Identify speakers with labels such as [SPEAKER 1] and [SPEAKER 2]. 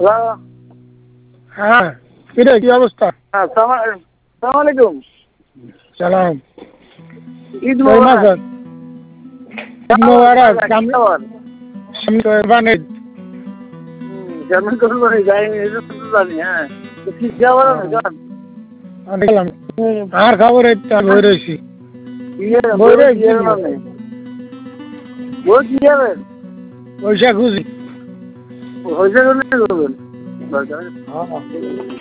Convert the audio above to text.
[SPEAKER 1] Hello.
[SPEAKER 2] হ্যাঁ, কিরে কি অবস্থা?
[SPEAKER 1] হ্যাঁ, সালাম আলাইকুম।
[SPEAKER 2] সালাম।
[SPEAKER 1] ঈদ
[SPEAKER 2] কই
[SPEAKER 1] মোবারক।
[SPEAKER 2] মাসের? ঈদ মোবারক।
[SPEAKER 1] কেমন?
[SPEAKER 2] সামনে তো এবারে
[SPEAKER 1] কেমন করবো যাইনি, এটা তো জানি। হ্যাঁ, তো কি খাবার না জান?
[SPEAKER 2] দেখলাম আর খবর এই তো বই রয়েছি। বই
[SPEAKER 1] বই
[SPEAKER 2] রয়েছি
[SPEAKER 1] দিয়ে না। বই কি যাবেন?
[SPEAKER 2] পয়সা খুঁজি।
[SPEAKER 1] হয়েছে করবেন।